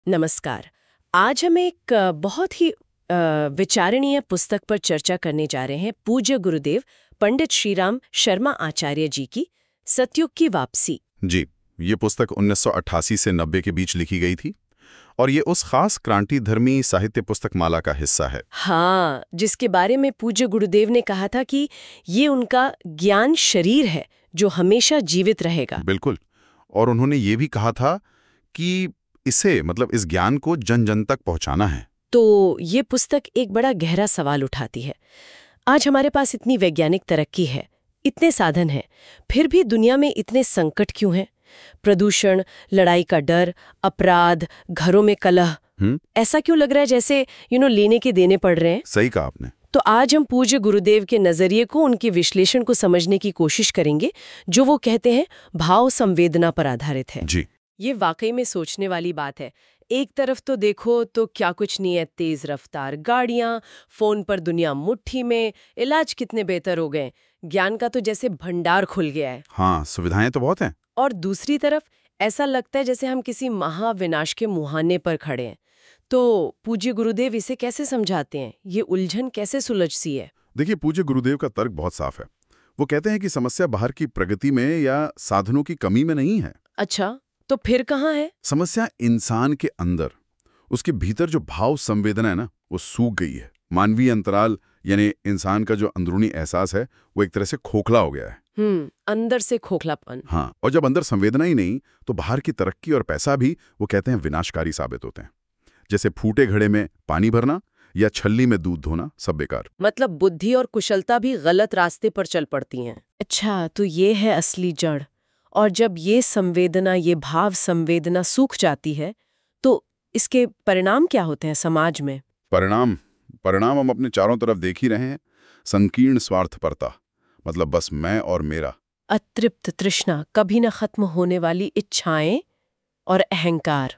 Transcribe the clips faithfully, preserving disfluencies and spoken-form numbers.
नमस्कार। आज हम एक अ, बहुत ही अ, विचारणीय पुस्तक पर चर्चा करने जा रहे हैं। पूज्य गुरुदेव पंडित श्रीराम शर्मा आचार्य जी की सतयुग की वापसी। जी, ये पुस्तक उन्नीस सौ अट्ठासी से नब्बे के बीच लिखी गई थी और ये उस खास क्रांतिधर्मी साहित्य पुस्तक माला का हिस्सा है। हाँ, जिसके बारे में पूज्य गुरुदेव ने कहा था कि ये उनका ज्ञान शरीर है जो हमेशा जीवित रहेगा। बिल्कुल। और उन्होंने ये भी कहा था कि इसे मतलब इस ज्ञान को जन जन तक पहुंचाना है। तो ये पुस्तक एक बड़ा गहरा सवाल उठाती है। आज हमारे पास इतनी वैज्ञानिक तरक्की है, इतने साधन हैं, फिर भी दुनिया में इतने संकट क्यों हैं? प्रदूषण, लड़ाई का डर, अपराध, घरों में कलह। हम्म ऐसा क्यों लग रहा है जैसे यू नो लेने के देने पड़ रहे हैं? सही कहा आपने। तो आज हम पूज्य गुरुदेव के नजरिए को, उनके विश्लेषण को समझने की कोशिश करेंगे, जो वो कहते हैं भाव संवेदना पर आधारित है। जी। ये वाकई में सोचने वाली बात है। एक तरफ तो देखो तो क्या कुछ नहीं है, तेज रफ्तार गाड़ियां, फोन पर दुनिया मुट्ठी में, इलाज कितने बेहतर हो गए, ज्ञान का तो जैसे भंडार खुल गया है। हाँ, सुविधाएं तो बहुत हैं। और दूसरी तरफ ऐसा लगता है जैसे हम किसी महाविनाश के मुहाने पर खड़े हैं। तो पूज्य गुरुदेव इसे कैसे समझाते हैं? ये उलझन कैसे सुलझ सी है? देखिए, पूज्य गुरुदेव का तर्क बहुत साफ है। वो कहते हैं कि समस्या बाहर की प्रगति में या साधनों की कमी में नहीं है। अच्छा, तो फिर कहाँ है? समस्या इंसान के अंदर, उसके भीतर जो भाव संवेदना है ना, वो सूख गई है। मानवीय अंतराल यानी इंसान का जो अंदरूनी एहसास है वो एक तरह से खोखला हो गया है। हम्म अंदर से खोखलापन। हाँ, और जब अंदर संवेदना ही नहीं तो बाहर की तरक्की और पैसा भी, वो कहते हैं, विनाशकारी साबित होते हैं। जैसे फूटे घड़े में पानी भरना या छल्ली में दूध धोना, सब बेकार। मतलब बुद्धि और कुशलता भी गलत रास्ते पर चल पड़ती हैं। अच्छा, तो ये है असली जड़। और जब ये संवेदना, ये भाव संवेदना सूख जाती है तो इसके परिणाम क्या होते हैं समाज में? परिणाम परिणाम हम अपने चारों तरफ देख ही रहे हैं। संकीर्ण स्वार्थपरता, मतलब बस मैं और मेरा। अतृप्त तृष्णा, कभी न खत्म होने वाली इच्छाएं और अहंकार।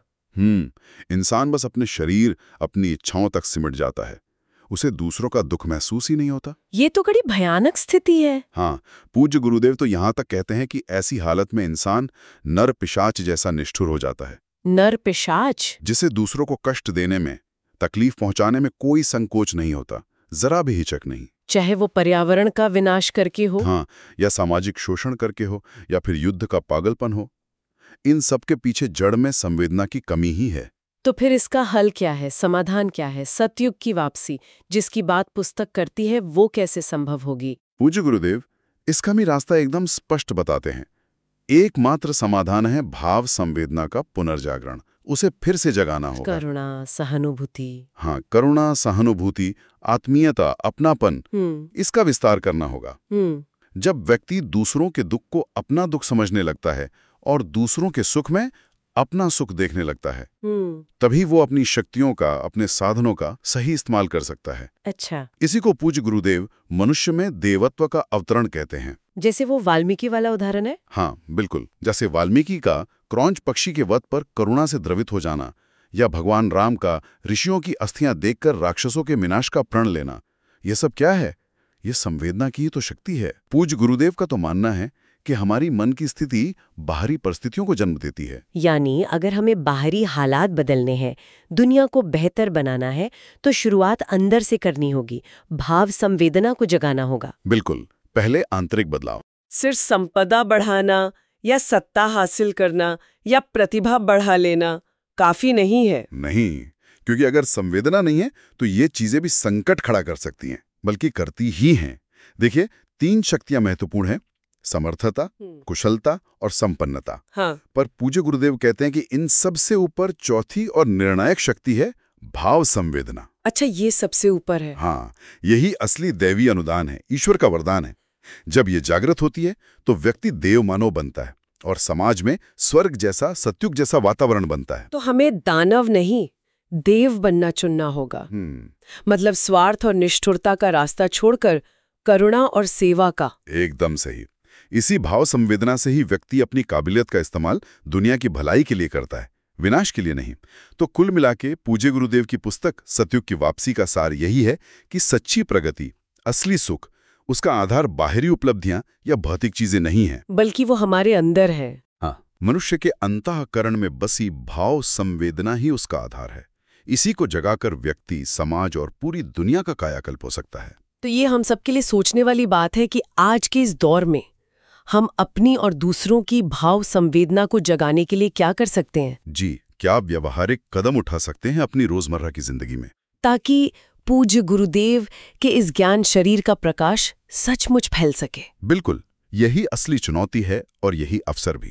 हम्म इंसान बस अपने शरीर, अपनी इच्छाओं तक सिमट जाता है। उसे दूसरों का दुख महसूस ही नहीं होता। ये तो बड़ी भयानक स्थिति है। हाँ, पूज्य गुरुदेव तो यहाँ तक कहते हैं कि ऐसी हालत में इंसान नर पिशाच जैसा निष्ठुर हो जाता है। नर पिशाच? जिसे दूसरों को कष्ट देने में, तकलीफ पहुंचाने में कोई संकोच नहीं होता, जरा भी हिचक नहीं। चाहे वो पर्यावरण का विनाश करके हो, हाँ, या सामाजिक शोषण करके हो, या फिर युद्ध का पागलपन हो, इन सब के पीछे जड़ में संवेदना की कमी ही है। तो फिर इसका हल क्या है, समाधान क्या है? सतयुग की वापसी जिसकी बात पुस्तक करती है, वो कैसे संभव होगी? पूज्य गुरुदेव इसका भी रास्ता एकदम स्पष्ट बताते हैं। एकमात्र समाधान है भाव संवेदना का पुनर्जागरण, उसे फिर से जगाना होगा। करुणा, सहानुभूति। हाँ, करुणा, सहानुभूति, आत्मीयता, अपनापन, हम्म इसका विस्तार करना होगा। हम्म जब व्यक्ति दूसरों के दुख को अपना दुख समझने लगता है और दूसरों के सुख में अपना सुख देखने लगता है, हम्म तभी वो अपनी शक्तियों का, अपने साधनों का सही इस्तेमाल कर सकता है। अच्छा, इसी को पूज्य गुरुदेव मनुष्य में देवत्व का अवतरण कहते हैं। जैसे वो वाल्मीकि वाला उदाहरण है। हाँ, बिल्कुल। जैसे वाल्मीकि का क्रौंच पक्षी के वध पर करुणा से द्रवित हो जाना, या भगवान राम का ऋषियों की अस्थियां देखकर राक्षसों के विनाश का प्रण लेना, ये सब क्या है? ये संवेदना की ही तो शक्ति है। पूज्य गुरुदेव का तो मानना है कि हमारी मन की स्थिति बाहरी परिस्थितियों को जन्म देती है। यानी अगर हमें बाहरी हालात बदलने हैं, दुनिया को बेहतर बनाना है, तो शुरुआत अंदर से करनी होगी, भाव संवेदना को जगाना होगा। बिल्कुल, पहले आंतरिक बदलाव। सिर्फ संपदा बढ़ाना या सत्ता हासिल करना या प्रतिभा बढ़ा लेना काफी नहीं है। नहीं, क्योंकि अगर संवेदना नहीं है तो ये चीजें भी संकट खड़ा कर सकती हैं, बल्कि करती ही हैं। देखिए, तीन शक्तियां महत्वपूर्ण हैं: समर्थता, कुशलता और संपन्नता। हाँ। पर पूज्य गुरुदेव कहते हैं कि इन सब से ऊपर चौथी और निर्णायक शक्ति है भाव संवेदना। अच्छा, ये सबसे ऊपर है। हाँ, यही असली दैवी अनुदान है, ईश्वर का वरदान है। जब ये जागृत होती है तो व्यक्ति देव मानव बनता है और समाज में स्वर्ग जैसा, सत्युग जैसा वातावरण बनता है। तो हमें दानव नहीं, देव बनना चुनना होगा। हम्म मतलब स्वार्थ और निष्ठुरता का रास्ता छोड़कर करुणा और सेवा का। एकदम सही। इसी भाव संवेदना से ही व्यक्ति अपनी काबिलियत का इस्तेमाल दुनिया की भलाई के लिए करता है, विनाश के लिए नहीं। तो कुल मिलाके पूज्य गुरुदेव की पुस्तक सतयुग की वापसी का सार यही है कि सच्ची प्रगति, असली सुख, उसका आधार बाहरी उपलब्धियां या भौतिक चीजें नहीं है, बल्कि वो हमारे अंदर है। हाँ, मनुष्य के अंतःकरण में बसी भाव संवेदना ही उसका आधार है। इसी को जगाकर व्यक्ति, समाज और पूरी दुनिया का कायाकल्प हो सकता है। तो ये हम सबके लिए सोचने वाली बात है कि आज के इस दौर में हम अपनी और दूसरों की भाव संवेदना को जगाने के लिए क्या कर सकते हैं? जी, क्या व्यवहारिक कदम उठा सकते हैं अपनी रोजमर्रा की जिंदगी में, ताकि पूज्य गुरुदेव के इस ज्ञान शरीर का प्रकाश सचमुच फैल सके? बिल्कुल, यही असली चुनौती है और यही अवसर भी।